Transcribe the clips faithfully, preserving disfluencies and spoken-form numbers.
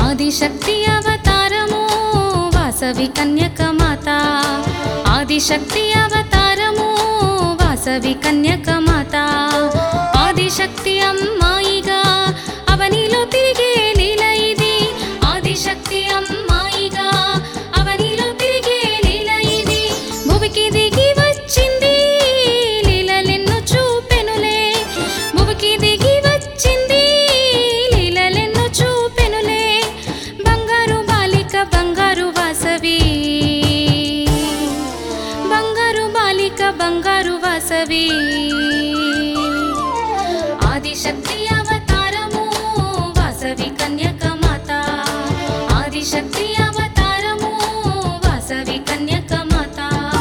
ఆదిశక్తి అవతారము వాసవి కన్యక మాత ఆదిశక్తి అవతారము వాసవి కన్యక మాత ఆదిశక్తి అమ్మాయిగా అవనిలో తిరిగే లీల ఇది ఆదిశక్తి అమ్మాయిగా అవనిలో తిరిగే లీల ఇది భువికి దిగి వచ్చింది లీలలెన్నో చూపెనులే భువికి దిగి వచ్చింది లీలలెన్నో చూపెనులే బంగారు బాలిక బంగారు వాసవి బంగారు బాలిక బంగారు వాసవి ఆదిశక్తి అవతారము వాసవి కన్యక మాత ఆదిశక్తి అవతారము వాసవి కన్యక మాత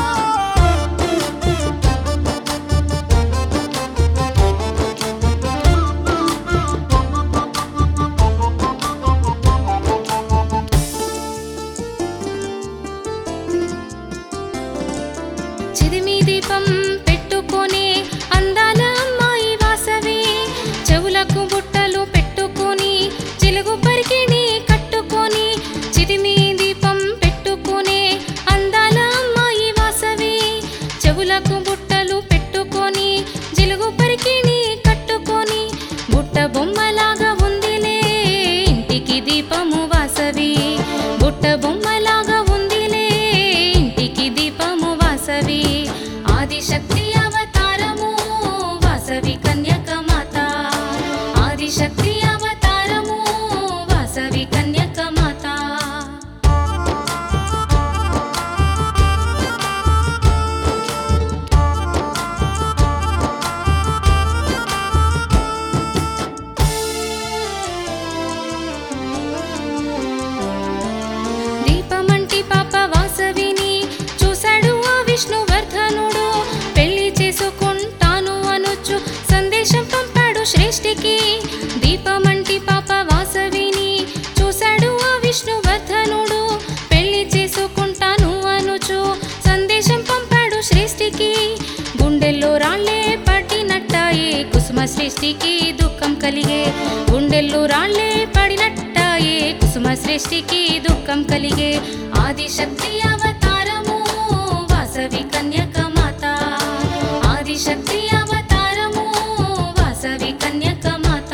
చిదిమి దీపం పెట్టుకొని అందాల అమ్మాయి వాసవి చెవులకు బుట్టలు పెట్టుకొని చిలుగు పరికిణి కట్టుకొని చిదిమి దీపం పెట్టుకొని అందాల అమ్మాయి వాసవి చెవులకు బుట్టలు పెట్టుకొని జిలుగు పరికిణి కట్టుకొని బుట్ట బొమ్మలాగా ఉందిలే ఇంటికి దీపము వాసవి బుట్ట బొమ్మలాగా ఉందిలే ఇంటికి దీపము వాసవి ఆదిశక్తి అవతారము వాసవి కన్యక మాత ఆదిశక్తి అవతారము వాసవి కన్యక మాత దీపమంటి పాప వాసవిని చూశాడు ఆ విష్ణువర్ధనుడు పెళ్లి చేసుకుంటాను అనొచ్చు సందేశం పంపాడు శ్రేష్ఠికి దీపమంటి పాప వాసవిని చూశాడు ఆ విష్ణువర్ధనుడు పెళ్లి చేసుకుంటాను అనొచ్చు సందేశం పంపాడు శ్రేష్ఠికి గుండెల్లో రాళ్లే పడినట్టాయే కుసుమ శ్రేష్ఠికి దుఃఖం కలిగే గుండెల్లో రాళ్లే పడినట్టాయే కుసుమ శ్రేష్ఠికి దుఃఖం కలిగే ఆదిశక్తి అవతారము వాసవి కన్యక మాత ఆదిశక్తి అవతారము వాసవి కన్యక మాత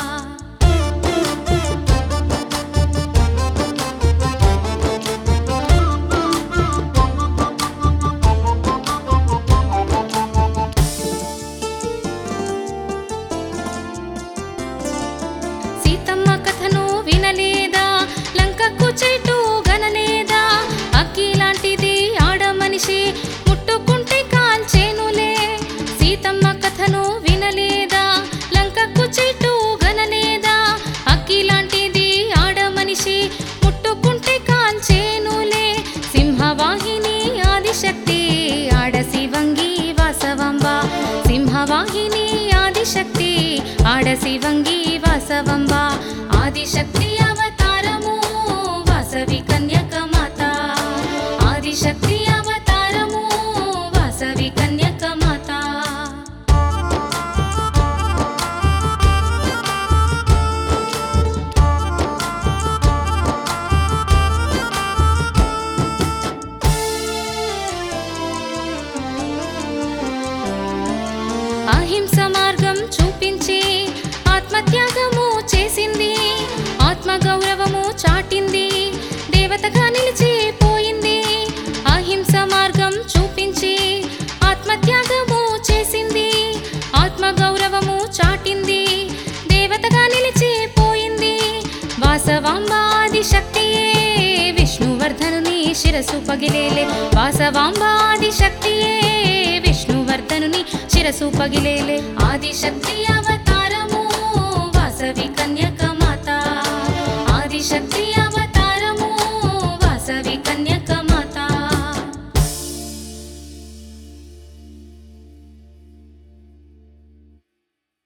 సీతమ్మ కథను వినలేదా లంకకు చెట్టు గనలేదా అగ్గి లాంటిది ఆడ మనిషి ముట్టుకుంటే కాల్చేనులే సీతమ్మ కథను వినలేదా లంకకు చెట్టు గనలేదా అగ్గి లాంటిది ఆడ మనిషి ముట్టుకుంటే కాల్చేనులే సింహవాహిని ఆదిశక్తి ఆడ శివంగి వాసవంబ సింహవాహిని ఆదిశక్తి ఆడ శివంగి వాసవంబ ఆదిశక్తి అవతారము వాసవి కన్యక మాత ఆదిశక్తి అవతారము వాసవి కన్యక మాత అహింస మార్గం చూపించి ఆత్మత్యాగము చేసింది ఆత్మగౌరవము చాటింది దేవతగా నిలిచిపోయింది అహింస మార్గం చూపించి ఆత్మత్యాగము చేసింది ఆత్మగౌరవము చాటింది దేవతగా నిలిచిపోయింది వాసవాంబ ఆదిశక్తియే విష్ణువర్ధనుని శిరసు పగిలేలే వాసవాంబ ఆదిశక్తియే విష్ణువర్ధనుని శిరసు పగిలేలే ఆదిశక్తి అవతారము